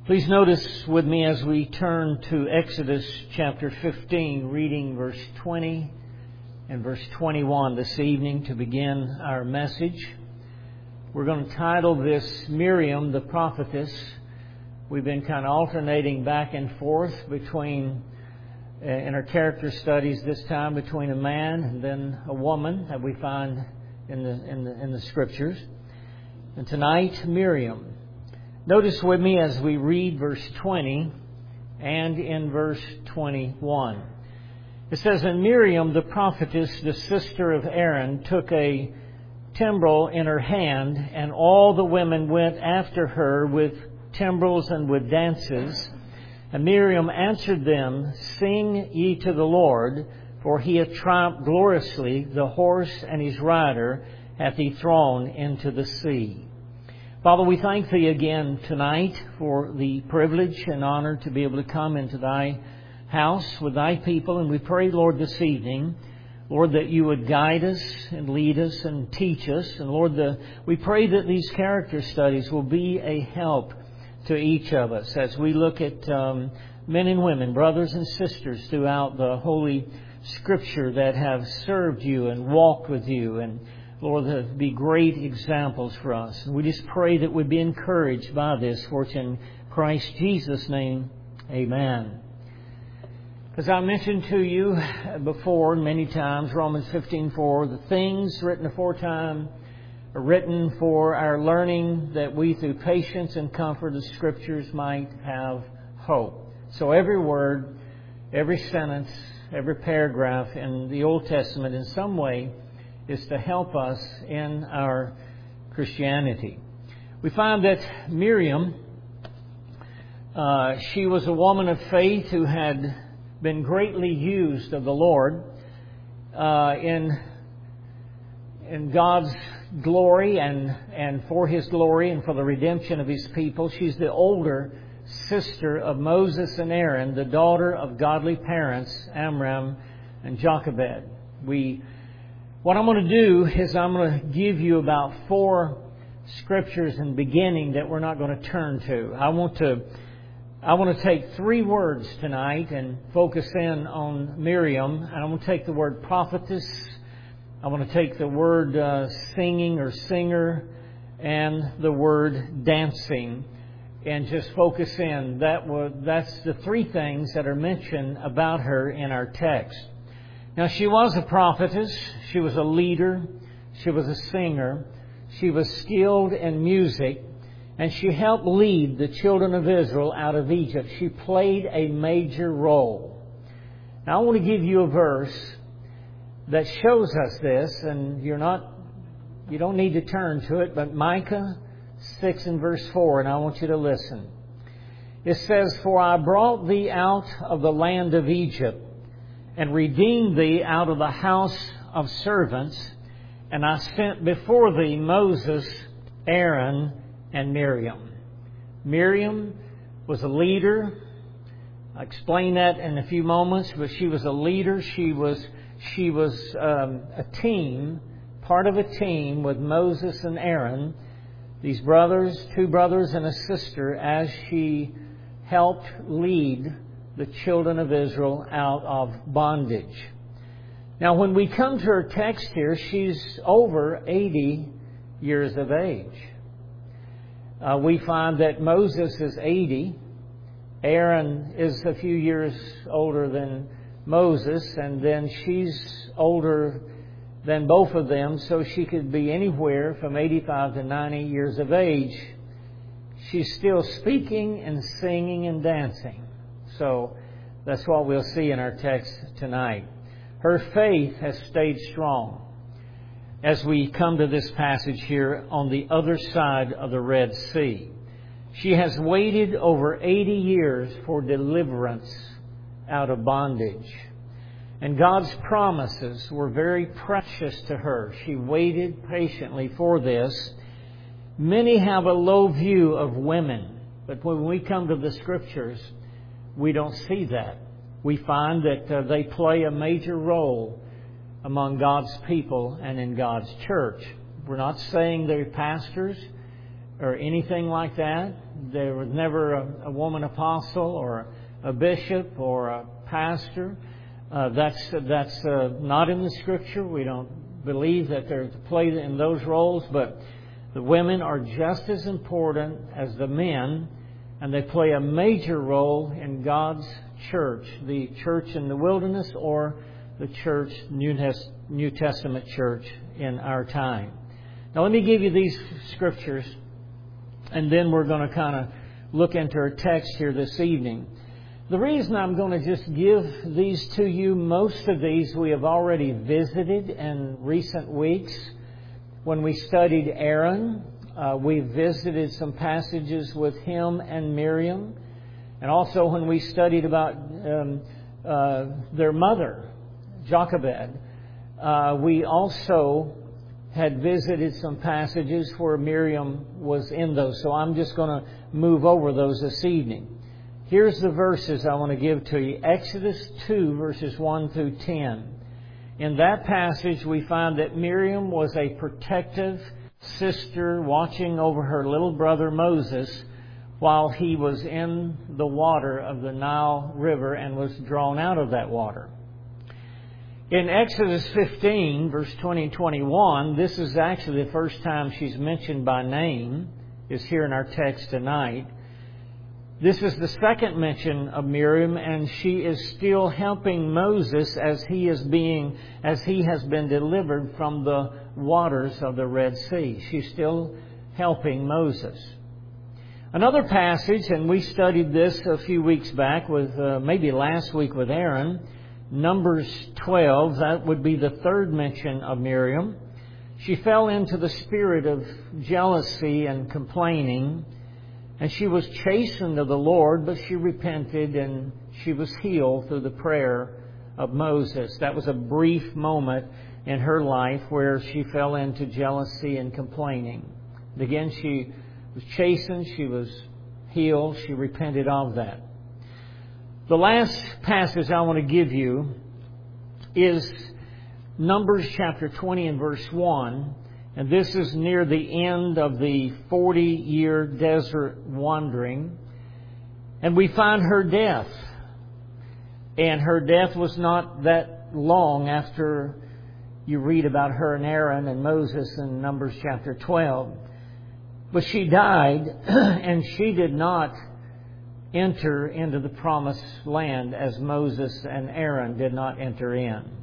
Please notice with me as we turn to Exodus chapter 15, reading verse 20 and verse 21 this evening to begin our message. We're going to title this Miriam the Prophetess. We've been kind of alternating back and forth between, in our character studies this time, between a man and then a woman that we find in the Scriptures. And tonight, Miriam. Notice with me as we read verse 20 and in verse 21. It says, "And Miriam the prophetess, the sister of Aaron, took a timbrel in her hand, and all the women went after her with timbrels and with dances. And Miriam answered them, Sing ye to the Lord, for he hath triumphed gloriously, the horse and his rider hath he thrown into the sea." Father, we thank Thee again tonight for the privilege and honor to be able to come into Thy house with Thy people. And we pray, Lord, this evening, Lord, that You would guide us and lead us and teach us. And Lord, we pray that these character studies will be a help to each of us as we look at men and women, brothers and sisters throughout the Holy Scripture that have served You and walked with You, and Lord, that be great examples for us. And we just pray that we'd be encouraged by this, for it's in Christ Jesus' name, amen. As I mentioned to you before many times, Romans 15:4, the things written aforetime are written for our learning, that we through patience and comfort of the Scriptures might have hope. So every word, every sentence, every paragraph in the Old Testament in some way is to help us in our Christianity. We find that Miriam, she was a woman of faith who had been greatly used of the Lord in God's glory and for His glory and for the redemption of His people. She's the older sister of Moses and Aaron, the daughter of godly parents, Amram and Jochebed. What I'm going to do is I'm going to give you about 4 scriptures in the beginning that we're not going to turn to. I want to take 3 words tonight and focus in on Miriam. And I'm going to take the word prophetess. I want to take the word singing or singer and the word dancing, and just focus in. That's the 3 things that are mentioned about her in our text. Now, she was a prophetess, she was a leader, she was a singer, she was skilled in music, and she helped lead the children of Israel out of Egypt. She played a major role. Now, I want to give you a verse that shows us this, and you don't need to turn to it, but Micah 6 and verse 4, and I want you to listen. It says, "For I brought thee out of the land of Egypt, and redeemed thee out of the house of servants, and I sent before thee Moses, Aaron, and Miriam." Miriam was a leader. I'll explain that in a few moments, but she was a leader. She was a team, part of a team with Moses and Aaron, these brothers, 2 brothers and a sister, as she helped lead the children of Israel out of bondage. Now, when we come to her text here, she's over 80 years of age. We find that Moses is 80. Aaron is a few years older than Moses, and then she's older than both of them, so she could be anywhere from 85 to 90 years of age. She's still speaking and singing and dancing. So that's what we'll see in our text tonight. Her faith has stayed strong as we come to this passage here on the other side of the Red Sea. She has waited over 80 years for deliverance out of bondage. And God's promises were very precious to her. She waited patiently for this. Many have a low view of women, but when we come to the Scriptures, we don't see that. We find that they play a major role among God's people and in God's church. We're not saying they're pastors. or anything like that. There was never a woman apostle or a bishop or a pastor. That's not in the Scripture. We don't believe that they're to play in those roles, but the women are just as important as the men, and they play a major role in God's church, the church in the wilderness or the church, New Testament church in our time. Now let me give you these scriptures, and then we're going to kind of look into our text here this evening. The reason I'm going to just give these to you, most of these we have already visited in recent weeks. When we studied Aaron, we visited some passages with him and Miriam. And also when we studied about their mother, Jochebed, we also had visited some passages where Miriam was in those. So I'm just going to move over those this evening. Here's the verses I want to give to you. Exodus 2, verses 1 through 10. In that passage, we find that Miriam was a protective sister watching over her little brother Moses while he was in the water of the Nile River and was drawn out of that water. In Exodus 15, verse 20 and 21, this is actually the first time she's mentioned by name, is here in our text tonight. This is the second mention of Miriam, and she is still helping Moses as he has been delivered from the waters of the Red Sea. She's still helping Moses. Another passage, and we studied this a few weeks back with maybe last week with Aaron, Numbers 12. That would be the third mention of Miriam. She fell into the spirit of jealousy and complaining. And she was chastened of the Lord, but she repented and she was healed through the prayer of Moses. That was a brief moment in her life where she fell into jealousy and complaining. And again, she was chastened, she was healed, she repented of that. The last passage I want to give you is Numbers chapter 20 and verse 1. And this is near the end of the 40-year desert wandering. And we find her death. And her death was not that long after you read about her and Aaron and Moses in Numbers chapter 12. But she died, and she did not enter into the promised land as Moses and Aaron did not enter in.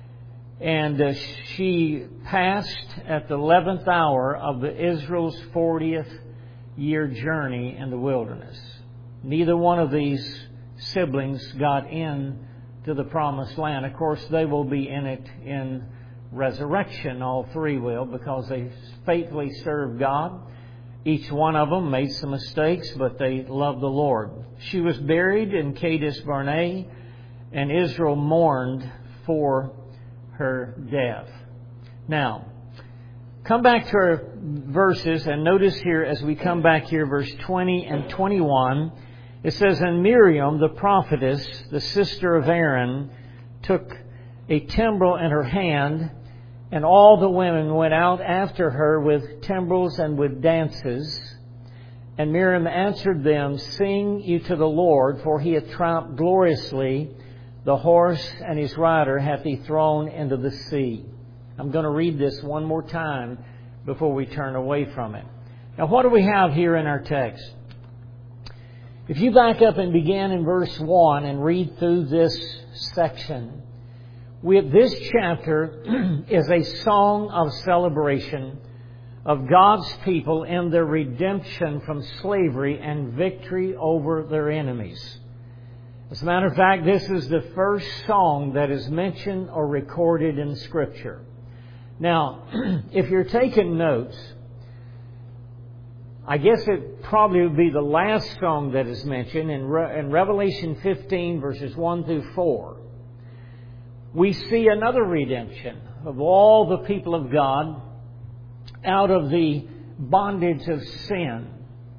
And she passed at the 11th hour of Israel's 40th year journey in the wilderness. Neither one of these siblings got in to the promised land. Of course, they will be in it in resurrection, all three will, because they faithfully served God. Each one of them made some mistakes, but they loved the Lord. She was buried in Kadesh Barnea, and Israel mourned for her death. Now, come back to our verses and notice here as we come back here, verse 20 and 21, it says, And Miriam, the prophetess, the sister of Aaron, took a timbrel in her hand, and all the women went out after her with timbrels and with dances. And Miriam answered them, Sing ye to the Lord, for he hath triumphed gloriously. The horse and his rider hath he thrown into the sea. I'm going to read this one more time before we turn away from it. Now, what do we have here in our text? If you back up and begin in verse 1 and read through this section, this chapter is a song of celebration of God's people in their redemption from slavery and victory over their enemies. As a matter of fact, this is the first song that is mentioned or recorded in Scripture. Now, if you're taking notes, I guess it probably would be the last song that is mentioned in Revelation 15, verses 1 through 4. We see another redemption of all the people of God out of the bondage of sin.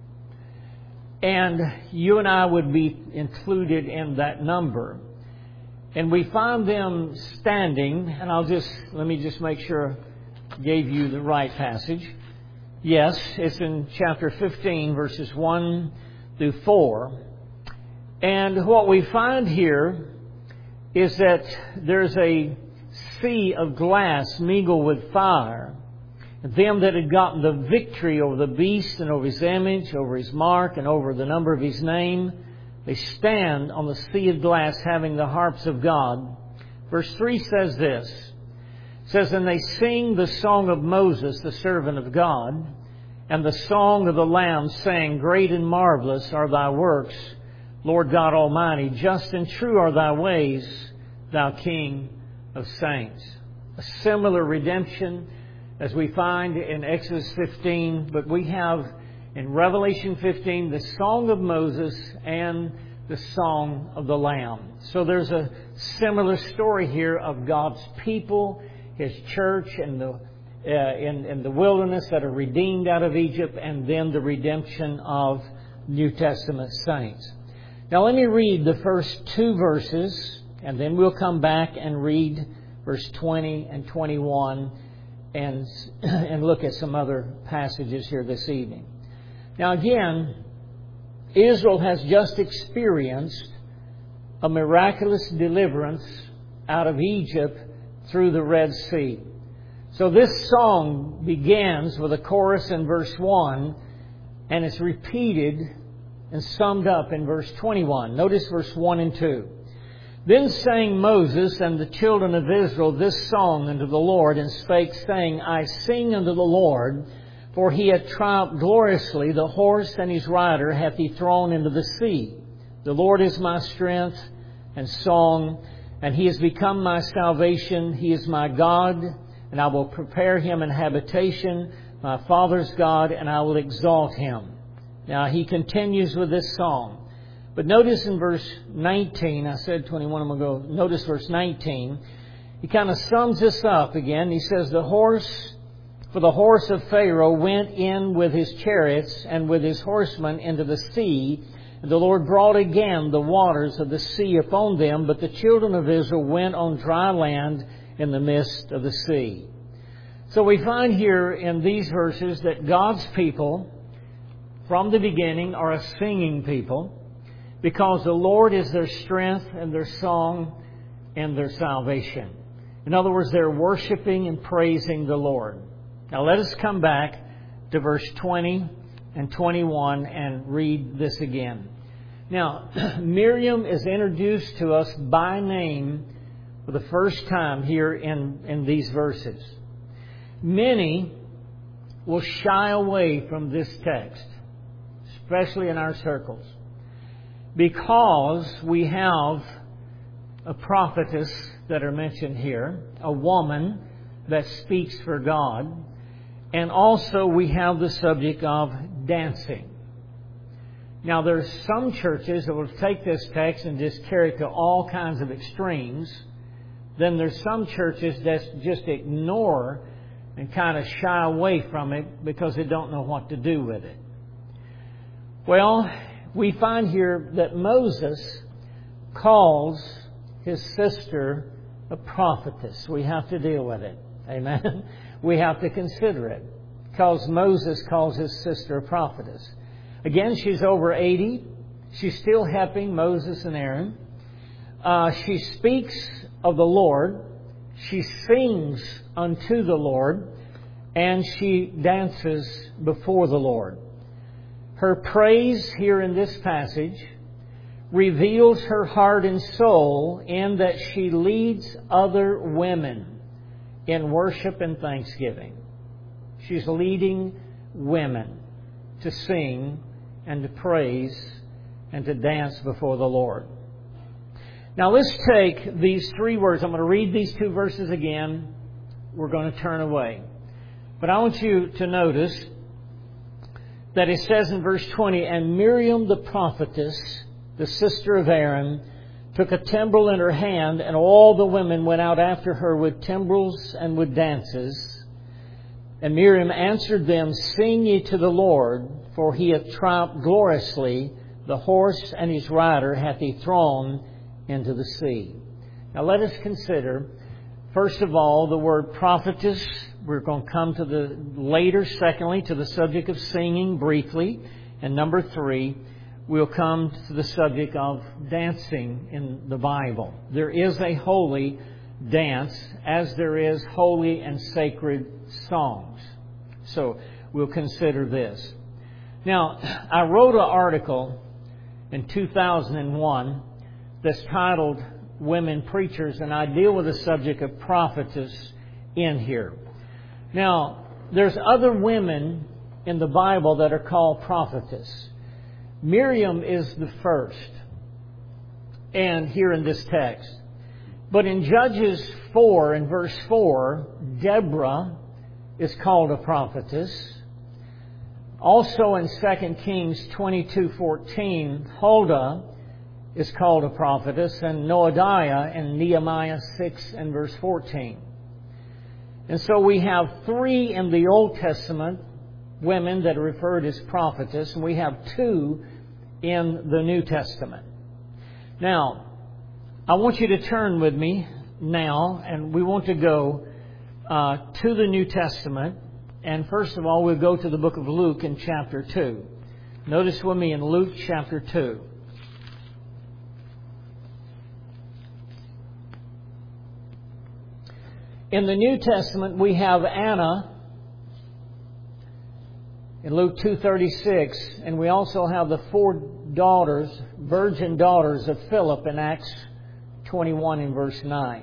And you and I would be included in that number. And we find them standing, and let me just make sure I gave you the right passage. Yes, it's in chapter 15, verses 1 through 4. And what we find here is that there's a sea of glass mingled with fire. Them that had gotten the victory over the beast and over his image, over his mark, and over the number of his name, they stand on the sea of glass having the harps of God. Verse 3 says this. It says, and they sing the song of Moses, the servant of God, and the song of the Lamb, saying, great and marvelous are thy works, Lord God Almighty. Just and true are thy ways, thou King of saints. A similar redemption as we find in Exodus 15, but we have in Revelation 15 the song of Moses and the song of the Lamb. So there's a similar story here of God's people, His church, and in the wilderness that are redeemed out of Egypt, and then the redemption of New Testament saints. Now let me read the first two verses, and then we'll come back and read verse 20 and 21 and look at some other passages here this evening. Now again, Israel has just experienced a miraculous deliverance out of Egypt through the Red Sea. So this song begins with a chorus in verse 1, and it's repeated and summed up in verse 21. Notice verse 1 and 2. Then sang Moses and the children of Israel this song unto the Lord, and spake, saying, I sing unto the Lord, for he hath triumphed gloriously, the horse and his rider hath he thrown into the sea. The Lord is my strength and song, and he has become my salvation. He is my God, and I will prepare him an habitation, my father's God, and I will exalt him. Now he continues with this song. But notice in verse 19, I said 21 a moment ago, notice verse 19. He kind of sums this up again. He says, the horse of Pharaoh went in with his chariots and with his horsemen into the sea. And the Lord brought again the waters of the sea upon them, but the children of Israel went on dry land in the midst of the sea. So we find here in these verses that God's people, from the beginning, are a singing people, because the Lord is their strength and their song and their salvation. In other words, they're worshiping and praising the Lord. Now let us come back to verse 20 and 21 and read this again. Now, Miriam is introduced to us by name for the first time here in these verses. Many will shy away from this text, especially in our circles, because we have a prophetess that are mentioned here, a woman that speaks for God, and also we have the subject of dancing. Now there's some churches that will take this text and just carry it to all kinds of extremes. Then there's some churches that just ignore and kind of shy away from it because they don't know what to do with it. Well, we find here that Moses calls his sister a prophetess. We have to deal with it. Amen? We have to consider it, because Moses calls his sister a prophetess. Again, she's over 80. She's still helping Moses and Aaron. She speaks of the Lord. She sings unto the Lord. And she dances before the Lord. Her praise here in this passage reveals her heart and soul in that she leads other women in worship and thanksgiving. She's leading women to sing and to praise and to dance before the Lord. Now let's take these three words. I'm going to read these two verses again. We're going to turn away. But I want you to notice that it says in verse 20, and Miriam the prophetess, the sister of Aaron, took a timbrel in her hand, and all the women went out after her with timbrels and with dances. And Miriam answered them, sing ye to the Lord, for he hath triumphed gloriously, the horse and his rider hath he thrown into the sea. Now let us consider, first of all, the word prophetess, we're going to come to the later, secondly, to the subject of singing briefly. And number 3, we'll come to the subject of dancing in the Bible. There is a holy dance as there is holy and sacred songs. So we'll consider this. Now, I wrote an article in 2001 that's titled Women Preachers, and I deal with the subject of prophetess in here. Now, there's other women in the Bible that are called prophetess. Miriam is the first, and here in this text. But in Judges 4, in verse 4, Deborah is called a prophetess. Also in 2 Kings 22:14, Huldah is called a prophetess, and Noadiah in Nehemiah 6 and verse 14. And so we have 3 in the Old Testament women that are referred as prophetess, and we have 2 in the New Testament. Now, I want you to turn with me now, and we want to go to the New Testament. And first of all, we'll go to the book of Luke in chapter 2. Notice with me in Luke chapter 2. In the New Testament, we have Anna in Luke 2:36, and we also have the 4 daughters, virgin daughters of Philip in Acts 21 and verse 9.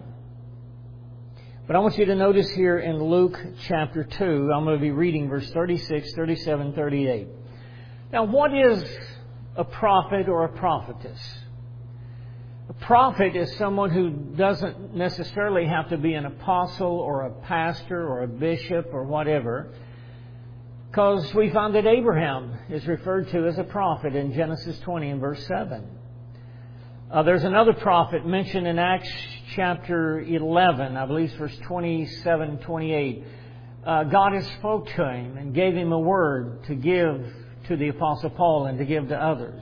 But I want you to notice here in Luke chapter 2, I'm going to be reading verse 36, 37, 38. Now, what is a prophet or a prophetess? A prophet is someone who doesn't necessarily have to be an apostle or a pastor or a bishop or whatever, because we find that Abraham is referred to as a prophet in Genesis 20 and verse 7. There's another prophet mentioned in Acts chapter 11, I believe verse 27 and 28. God has spoke to him and gave him a word to give to the Apostle Paul and to give to others.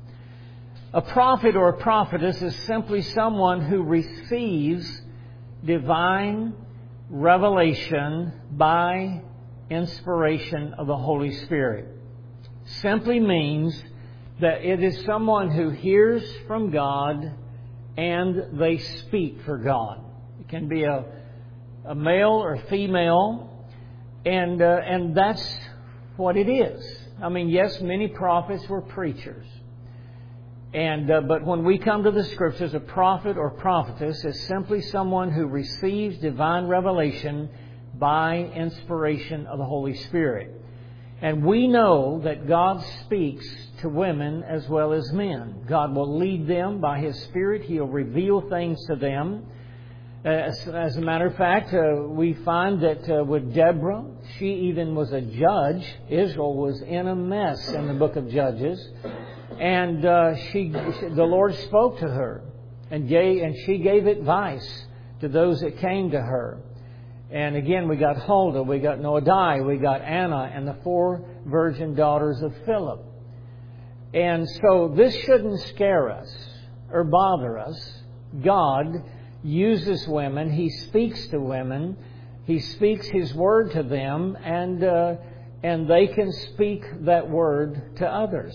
A prophet or a prophetess is simply someone who receives divine revelation by inspiration of the Holy Spirit. Simply means that it is someone who hears from God and they speak for God. It can be a male or female, and that's what it is. I mean, yes, many prophets were preachers. But when we come to the Scriptures, a prophet or prophetess is simply someone who receives divine revelation by inspiration of the Holy Spirit. And we know that God speaks to women as well as men. God will lead them by His Spirit. He'll reveal things to them. As a matter of fact, we find that with Deborah, she even was a judge. Israel was in a mess in the book of Judges. And the Lord spoke to her and she gave advice to those that came to her. And again, we got Huldah, we got Noadiah, we got Anna, and the 4 virgin daughters of Philip. And so this shouldn't scare us or bother us. God uses women. He speaks to women. He speaks His word to them, and they can speak that word to others.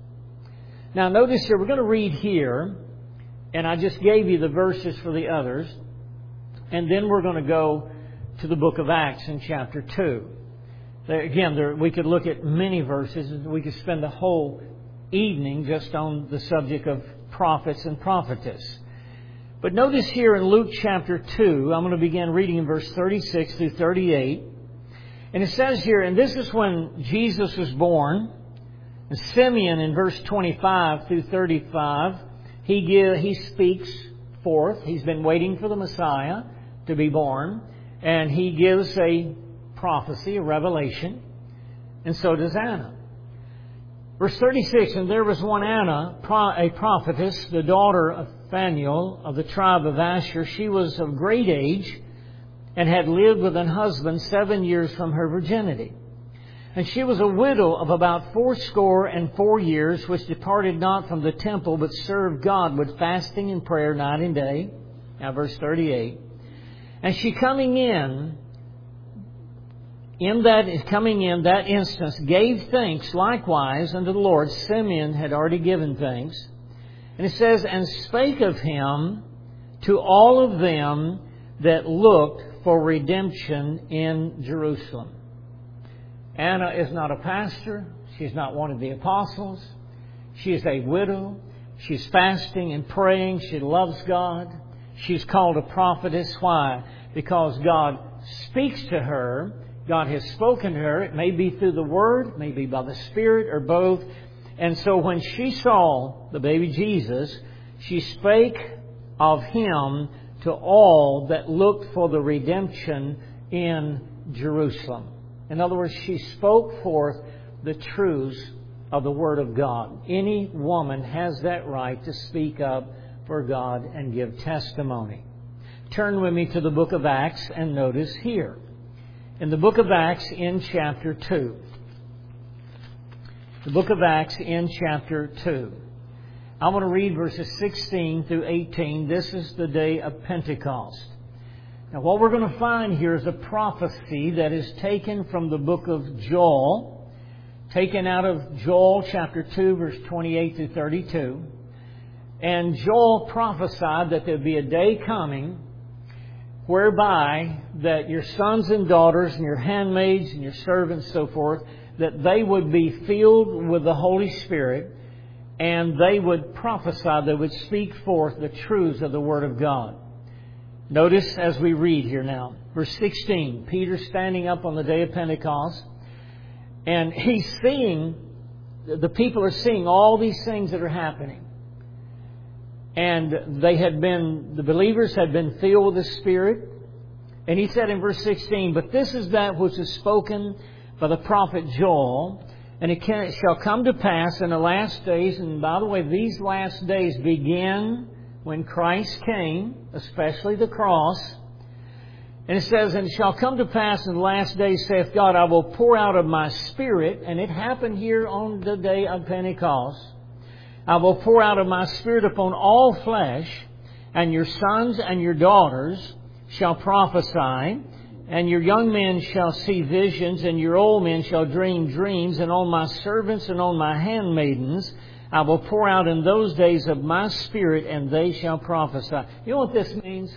Now notice here, we're going to read here, and I just gave you the verses for the others, and then we're going to go to the book of Acts in chapter 2. Again, we could look at many verses. We could spend the whole evening just on the subject of prophets and prophetess. But notice here in Luke chapter 2, I'm going to begin reading in verse 36 through 38. And it says here, and this is when Jesus was born. And Simeon in verse 25 through 35, he speaks forth. He's been waiting for the Messiah to be born. And he gives a prophecy, a revelation. And so does Anna. Verse 36, and there was one Anna, a prophetess, the daughter of Phanuel of the tribe of Asher. She was of great age and had lived with an husband 7 years from her virginity. And she was a widow of about 84 years, which departed not from the temple, but served God with fasting and prayer night and day. Now verse 38. And she coming in coming in that instance, gave thanks likewise unto the Lord. Simeon had already given thanks. And it says, and spake of him to all of them that looked for redemption in Jerusalem. Anna is not a pastor. She's not one of the apostles. She is a widow. She's fasting and praying. She loves God. She's called a prophetess. Why? Because God speaks to her. God has spoken to her. It may be through the Word, it may be by the Spirit, or both. And so when she saw the baby Jesus, she spake of Him to all that looked for the redemption in Jerusalem. In other words, she spoke forth the truths of the Word of God. Any woman has that right to speak up for God and give testimony. Turn with me to the book of Acts and notice here. In the book of Acts in chapter 2. The book of Acts in chapter 2. I want to read verses 16 through 18. This is the day of Pentecost. Now what we're going to find here is a prophecy that is taken from the book of Joel, taken out of Joel chapter 2 verse 28 through 32. And Joel prophesied that there would be a day coming whereby that your sons and daughters and your handmaids and your servants and so forth, that they would be filled with the Holy Spirit and they would prophesy, they would speak forth the truths of the Word of God. Notice as we read here now, verse 16, Peter standing up on the day of Pentecost, and he's seeing, the people are seeing all these things that are happening. And the believers had been filled with the Spirit. And he said in verse 16, but this is that which is spoken by the prophet Joel, and it shall come to pass in the last days, and by the way, these last days begin when Christ came, especially the cross. And it says, and it shall come to pass in the last days, saith God, I will pour out of my Spirit, and it happened here on the day of Pentecost. I will pour out of my Spirit upon all flesh, and your sons and your daughters shall prophesy, and your young men shall see visions, and your old men shall dream dreams, and on my servants and on my handmaidens I will pour out in those days of my Spirit, and they shall prophesy. You know what this means?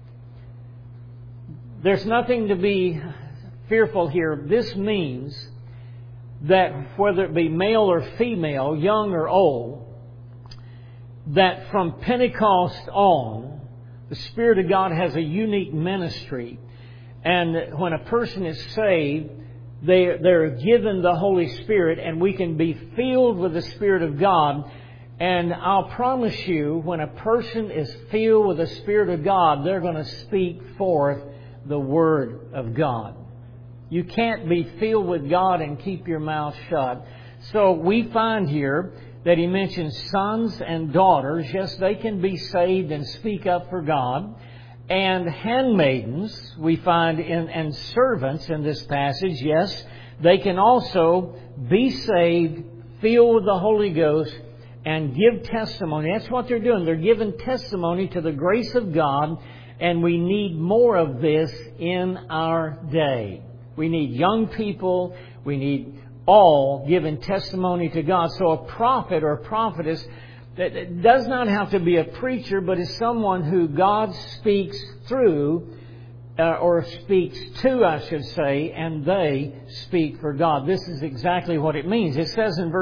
There's nothing to be fearful here. This means that whether it be male or female, young or old, that from Pentecost on, the Spirit of God has a unique ministry. And when a person is saved, they're given the Holy Spirit, and we can be filled with the Spirit of God. And I'll promise you, when a person is filled with the Spirit of God, they're going to speak forth the Word of God. You can't be filled with God and keep your mouth shut. So we find here that he mentions sons and daughters. Yes, they can be saved and speak up for God. And handmaidens, we find, and servants in this passage. Yes, they can also be saved, filled with the Holy Ghost, and give testimony. That's what they're doing. They're giving testimony to the grace of God, and we need more of this in our day. We need young people. We need all giving testimony to God. So a prophet or a prophetess, that does not have to be a preacher, but is someone who God speaks through, or speaks to, I should say, and they speak for God. This is exactly what it means. It says in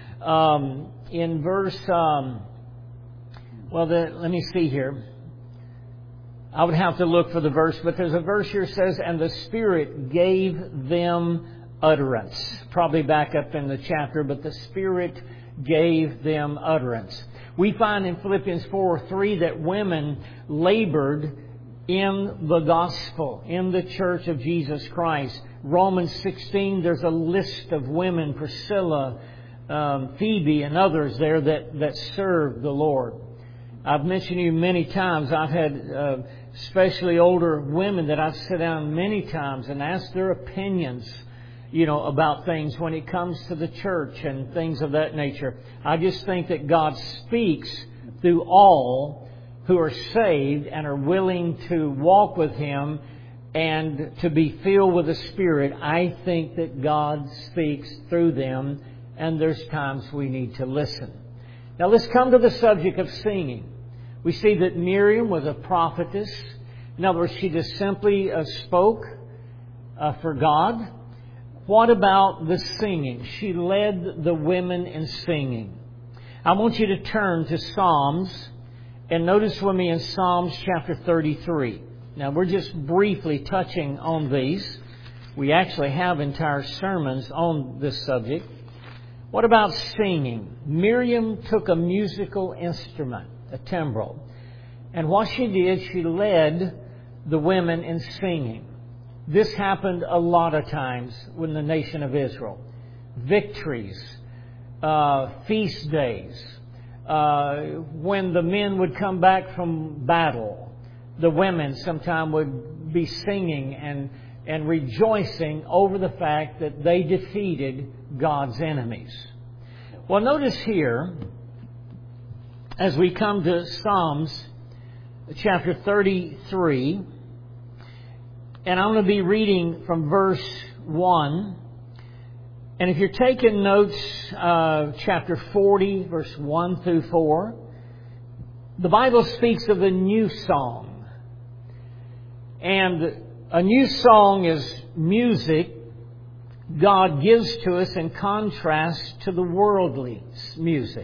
let me see here. I would have to look for the verse, but there's a verse here that says, and the Spirit gave them utterance. Probably back up in the chapter, but the Spirit gave them utterance. We find in Philippians 4:3 that women labored in the gospel, in the church of Jesus Christ. Romans 16, there's a list of women, Priscilla, Phoebe, and others there that served the Lord. I've mentioned to you many times, I've had especially older women that I've sat down many times and asked their opinions, about things when it comes to the church and things of that nature. I just think that God speaks through all who are saved and are willing to walk with Him and to be filled with the Spirit, I think that God speaks through them, and there's times we need to listen. Now let's come to the subject of singing. We see that Miriam was a prophetess. In other words, she just simply spoke for God. What about the singing? She led the women in singing. I want you to turn to Psalms, and notice with me in Psalms chapter 33. Now, we're just briefly touching on these. We actually have entire sermons on this subject. What about singing? Miriam took a musical instrument, a timbrel. And what she did, she led the women in singing. This happened a lot of times with the nation of Israel. Victories, feast days, when the men would come back from battle, the women sometimes would be singing and rejoicing over the fact that they defeated God's enemies. Well, notice here, as we come to Psalms chapter 33, and I'm going to be reading from verse 1. And if you're taking notes, chapter 40, verse 1 through 4, the Bible speaks of a new song. And a new song is music God gives to us in contrast to the worldly music.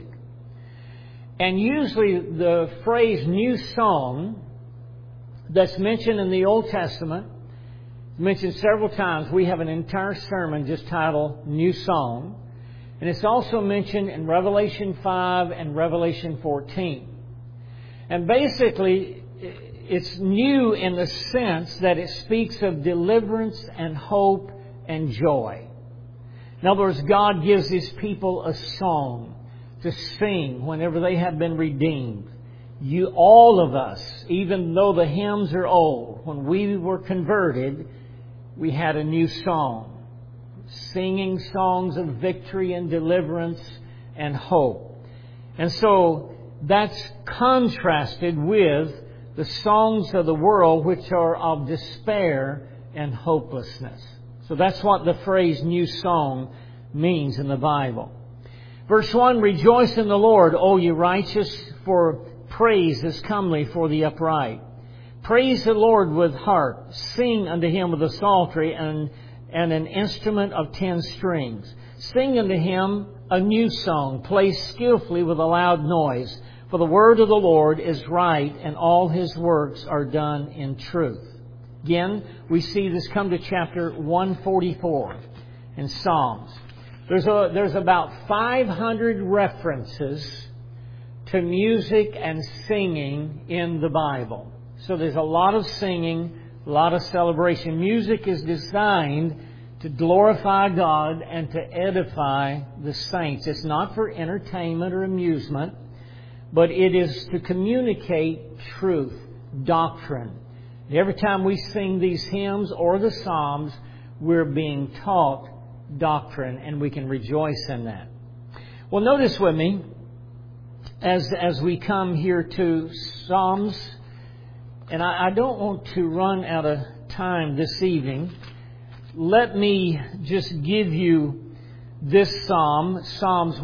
And usually the phrase new song that's mentioned in the Old Testament, mentioned several times. We have an entire sermon just titled New Song. And it's also mentioned in Revelation 5 and Revelation 14. And basically, it's new in the sense that it speaks of deliverance and hope and joy. In other words, God gives His people a song to sing whenever they have been redeemed. All of us, even though the hymns are old, when we were converted, we had a new song. Singing songs of victory and deliverance and hope. And so that's contrasted with the songs of the world, which are of despair and hopelessness. So that's what the phrase new song means in the Bible. Verse 1, rejoice in the Lord, O ye righteous, for praise is comely for the upright. Praise the Lord with harp. Sing unto Him with a psaltery and an instrument of 10 strings. Sing unto Him a new song. Play skillfully with a loud noise. For the word of the Lord is right, and all His works are done in truth. Again, we see this come to chapter 144 in Psalms. There's about 500 references to music and singing in the Bible. So there's a lot of singing, a lot of celebration. Music is designed to glorify God and to edify the saints. It's not for entertainment or amusement, but it is to communicate truth, doctrine. Every time we sing these hymns or the Psalms, we're being taught doctrine, and we can rejoice in that. Well, notice with me, as we come here to Psalms, and I don't want to run out of time this evening. Let me just give you this psalm, Psalms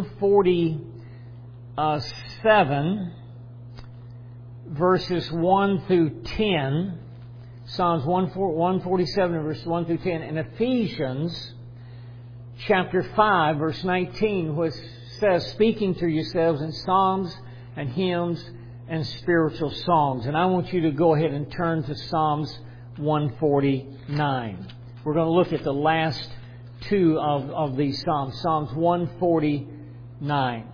147, verses 1 through 10. Psalms 147, verses 1 through 10. And Ephesians chapter 5, verse 19, which says, speaking to yourselves in psalms and hymns and spiritual songs. And I want you to go ahead and turn to Psalms 149. We're going to look at the last two of these Psalms. Psalms 149.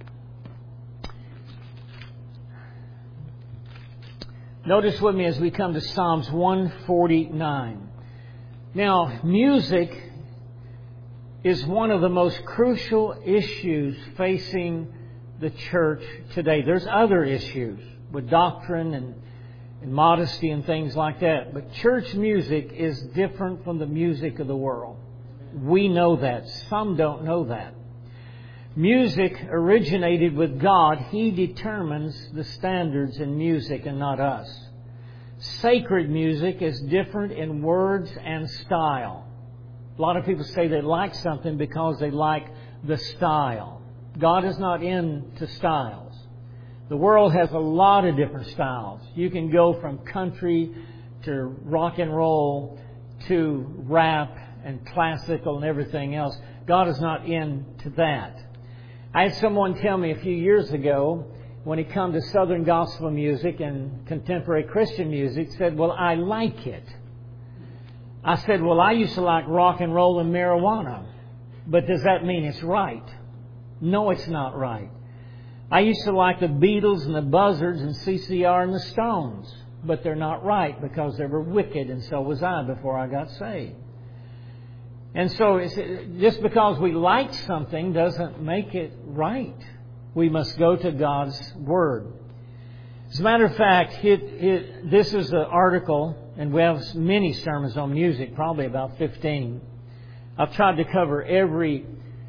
Notice with me as we come to Psalms 149. Now, music is one of the most crucial issues facing the church today. There's other issues with doctrine and modesty and things like that. But church music is different from the music of the world. We know that. Some don't know that. Music originated with God. He determines the standards in music and not us. Sacred music is different in words and style. A lot of people say they like something because they like the style. God is not into styles. The world has a lot of different styles. You can go from country to rock and roll to rap and classical and everything else. God is not into that. I had someone tell me a few years ago, when he come to Southern gospel music and contemporary Christian music, said, well, I like it. I said, well, I used to like rock and roll and marijuana. But does that mean it's right? No, it's not right. I used to like the Beatles and the Buzzards and CCR and the Stones. But they're not right because they were wicked, and so was I before I got saved. And so just because we like something doesn't make it right. We must go to God's Word. As a matter of fact, this is an article, and we have many sermons on music, probably about 15. I've tried to cover every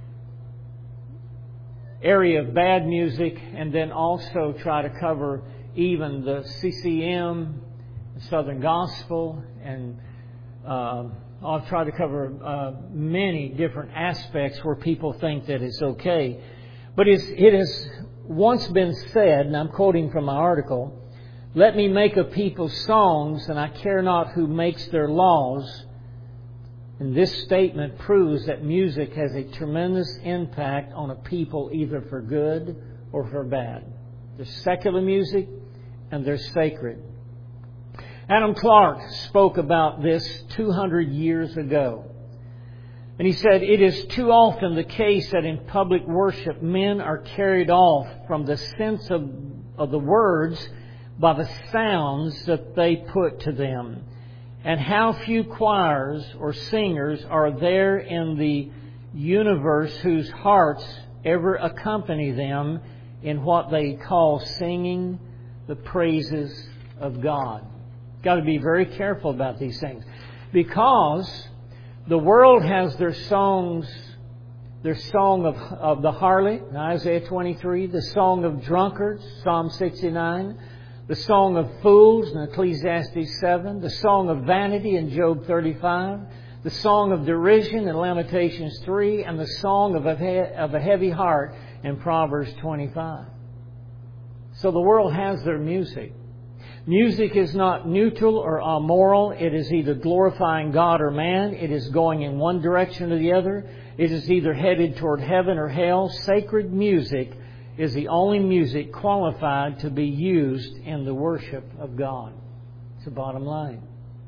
area of bad music and then also try to cover even the CCM, Southern Gospel, and I'll try to cover many different aspects where people think that it's okay. But it has once been said, and I'm quoting from my article, "Let me make a people songs, and I care not who makes their laws." And this statement proves that music has a tremendous impact on a people, either for good or for bad. There's secular music and there's sacred. Adam Clarke spoke about this 200 years ago. And he said, "It is too often the case that in public worship men are carried off from the sense of the words by the sounds that they put to them. And how few choirs or singers are there in the universe whose hearts ever accompany them in what they call singing the praises of God." Got to be very careful about these things, because the world has their songs, their song of the harlot in Isaiah 23, the song of drunkards, Psalm 69, the song of fools in Ecclesiastes 7, the song of vanity in Job 35, the song of derision in Lamentations 3, and the song of a heavy heart in Proverbs 25. So the world has their music. Music is not neutral or amoral. It is either glorifying God or man. It is going in one direction or the other. It is either headed toward heaven or hell. Sacred music is the only music qualified to be used in the worship of God. It's the bottom line.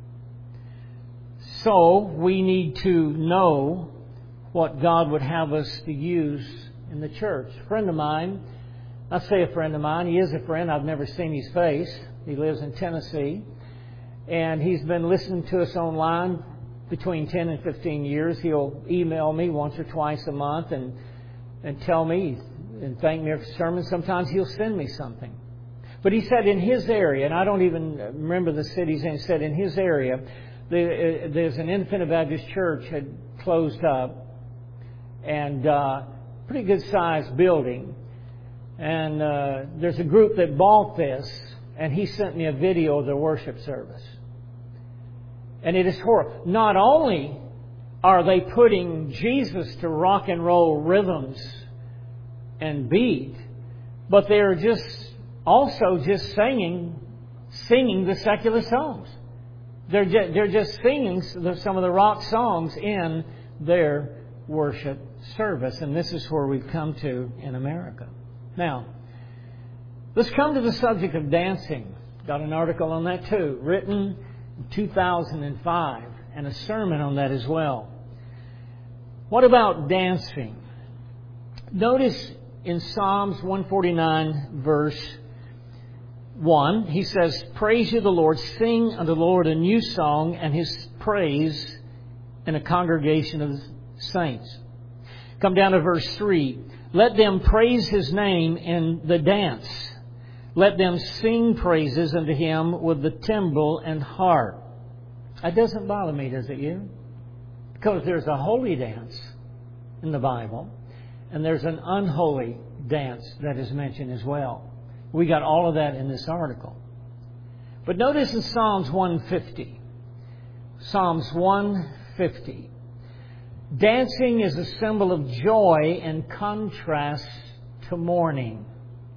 So we need to know what God would have us to use in the church. A friend of mine, I say a friend of mine, he is a friend. I've never seen his face. He lives in Tennessee. And he's been listening to us online between 10 and 15 years. He'll email me once or twice a month and tell me and thank me for sermons. Sometimes he'll send me something. But he said in his area, and I don't even remember the city's name, he said in his area, there's an Independent Baptist church had closed up, and pretty good sized building. And there's a group that bought this, and he sent me a video of their worship service. And it is horrible. Not only are they putting Jesus to rock and roll rhythms and beat, but they're also just singing the secular songs. They're just singing some of the rock songs in their worship service. And this is where we've come to in America. Now, let's come to the subject of dancing. Got an article on that too, written in 2005, and a sermon on that as well. What about dancing? Notice in Psalms 149, verse 1, he says, "Praise you the Lord, sing unto the Lord a new song, and His praise in a congregation of saints." Come down to verse 3. "Let them praise His name in the dance. Let them sing praises unto Him with the timbrel and harp." That doesn't bother me, does it you? Because there's a holy dance in the Bible, and there's an unholy dance that is mentioned as well. We got all of that in this article. But notice in Psalms 150. Psalms 150. Dancing is a symbol of joy in contrast to mourning.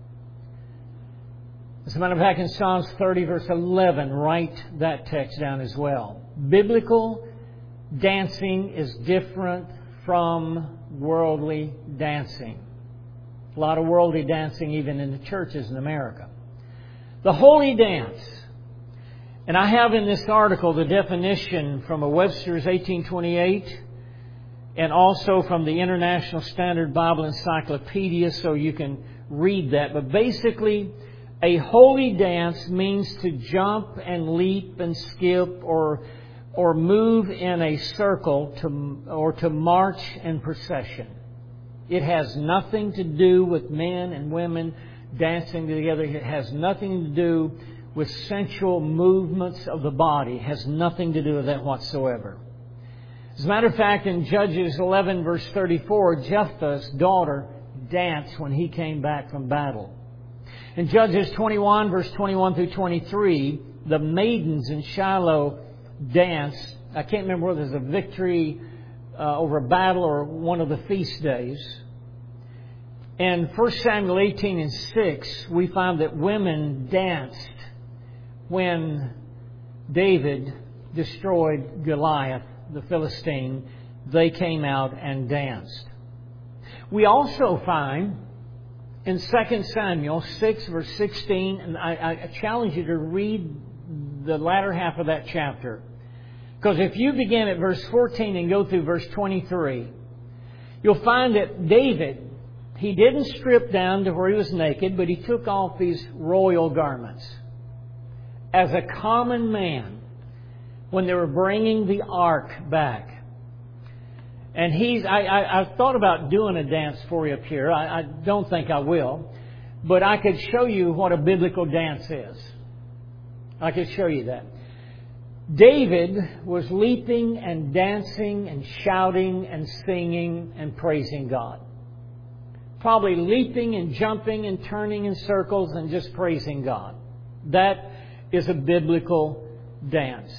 As a matter of fact, in Psalms 30, verse 11, write that text down as well. Biblical dancing is different from worldly dancing. A lot of worldly dancing even in the churches in America. The holy dance. And I have in this article the definition from a Webster's 1828 and also from the International Standard Bible Encyclopedia, so you can read that. But basically, a holy dance means to jump and leap and skip or move in a circle or to march in procession. It has nothing to do with men and women dancing together. It has nothing to do with sensual movements of the body. It has nothing to do with that whatsoever. As a matter of fact, in Judges 11, verse 34, Jephthah's daughter danced when he came back from battle. In Judges 21, verse 21 through 23, the maidens in Shiloh danced. I can't remember whether it was a victory over a battle or one of the feast days. In 1 Samuel 18 and 6, we find that women danced when David destroyed Goliath, the Philistine. They came out and danced. We also find in 2 Samuel 6, verse 16, and I challenge you to read the latter half of that chapter. Because if you begin at verse 14 and go through verse 23, you'll find that David, he didn't strip down to where he was naked, but he took off these royal garments. As a common man, when they were bringing the ark back. And I thought about doing a dance for you up here. I don't think I will. But I could show you what a biblical dance is. I could show you that. David was leaping and dancing and shouting and singing and praising God. Probably leaping and jumping and turning in circles and just praising God. That is a biblical dance.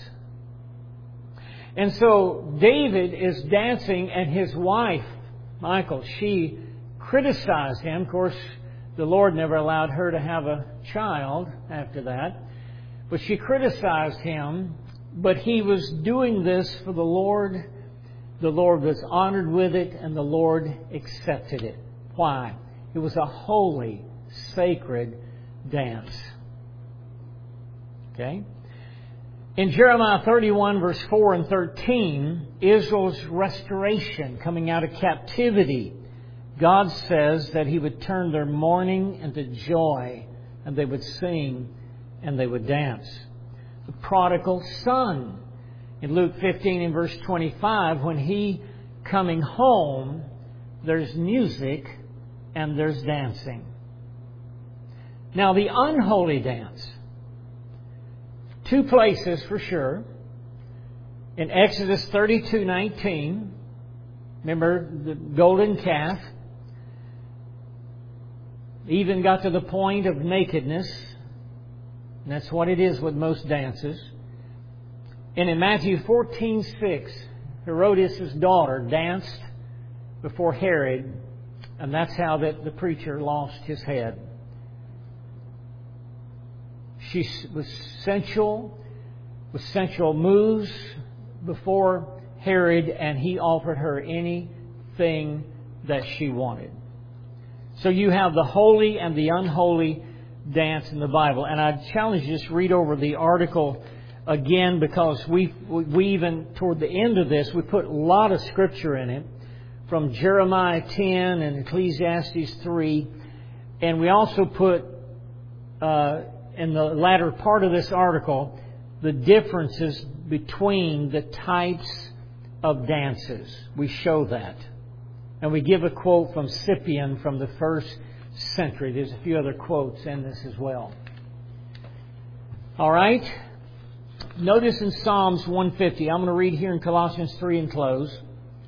And so David is dancing, and his wife, Michal, she criticized him. Of course, the Lord never allowed her to have a child after that. But she criticized him. But he was doing this for the Lord. The Lord was honored with it, and the Lord accepted it. Why? It was a holy, sacred dance. Okay? In Jeremiah 31, verse 4 and 13, Israel's restoration coming out of captivity, God says that He would turn their mourning into joy, and they would sing and they would dance. The prodigal son, in Luke 15 and verse 25, when he coming home, there's music and there's dancing. Now the unholy dance. Two places for sure. In Exodus 32:19, remember the golden calf, even got to the point of nakedness. And that's what it is with most dances. And in Matthew 14:6, Herodias' daughter danced before Herod, and that's how that the preacher lost his head. She was sensual, with sensual moves before Herod, and he offered her anything that she wanted. So you have the holy and the unholy dance in the Bible. And I challenge you to just read over the article again, because we even, toward the end of this, we put a lot of Scripture in it, from Jeremiah 10 and Ecclesiastes 3. And we also put, in the latter part of this article, the differences between the types of dances. We show that. And we give a quote from Cyprian from the first century. There's a few other quotes in this as well. All right. Notice in Psalms 150. I'm going to read here in Colossians 3 and close.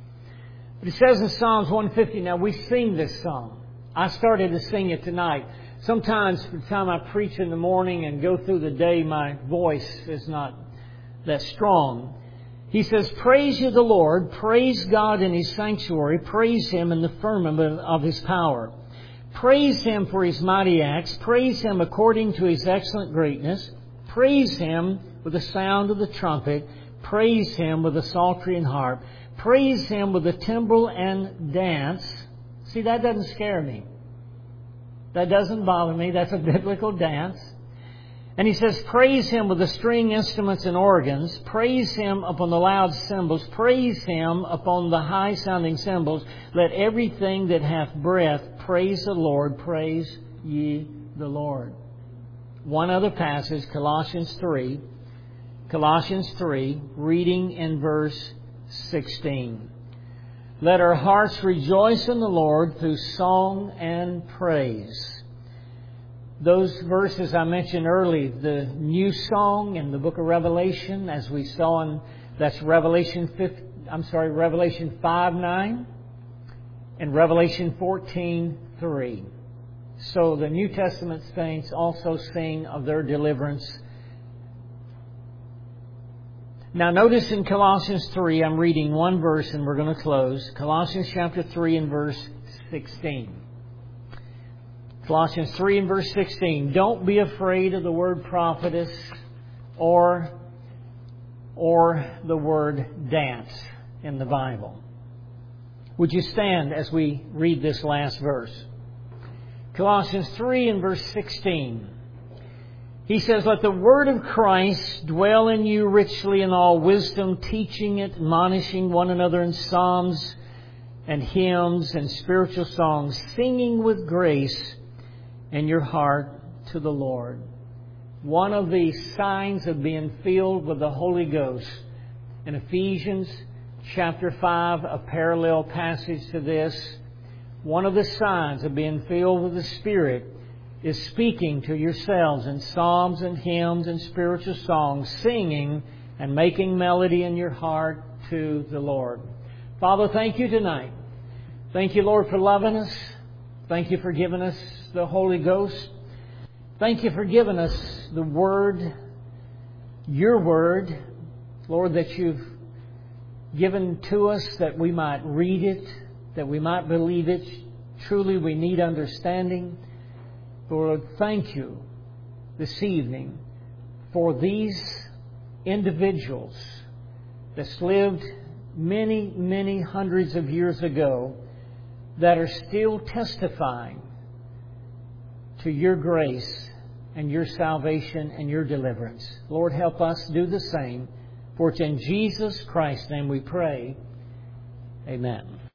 But it says in Psalms 150, now we sing this song. I started to sing it tonight. Sometimes by the time I preach in the morning and go through the day, my voice is not that strong. He says, praise ye the Lord, praise God in His sanctuary, praise Him in the firmament of His power. Praise Him for His mighty acts, praise Him according to His excellent greatness, praise Him with the sound of the trumpet, praise Him with the psaltery and harp, praise Him with the timbrel and dance. See, that doesn't scare me. That doesn't bother me. That's a biblical dance. And he says, praise Him with the string instruments and organs. Praise Him upon the loud cymbals. Praise Him upon the high-sounding cymbals. Let everything that hath breath praise the Lord. Praise ye the Lord. One other passage, Colossians 3. Colossians 3, reading in verse 16. Let our hearts rejoice in the Lord through song and praise. Those verses I mentioned earlier, the new song in the book of Revelation, as we saw in, that's Revelation 5:9 and Revelation 14:3. So the New Testament saints also sing of their deliverance. Now notice in Colossians 3, I'm reading one verse and we're going to close. Colossians chapter 3 and verse 16. Colossians 3 and verse 16. Don't be afraid of the word prophetess or the word dance in the Bible. Would you stand as we read this last verse? Colossians 3 and verse 16. He says, let the word of Christ dwell in you richly in all wisdom, teaching it, admonishing one another in psalms and hymns and spiritual songs, singing with grace in your heart to the Lord. One of the signs of being filled with the Holy Ghost. In Ephesians chapter 5, a parallel passage to this, one of the signs of being filled with the Spirit is speaking to yourselves in psalms and hymns and spiritual songs, singing and making melody in your heart to the Lord. Father, thank you tonight. Thank you, Lord, for loving us. Thank you for giving us the Holy Ghost. Thank you for giving us the Word, your Word, Lord, that you've given to us that we might read it, that we might believe it. Truly, we need understanding. Lord, thank you this evening for these individuals that's lived many, many hundreds of years ago that are still testifying to your grace and your salvation and your deliverance. Lord, help us do the same. For it's in Jesus Christ's name we pray. Amen.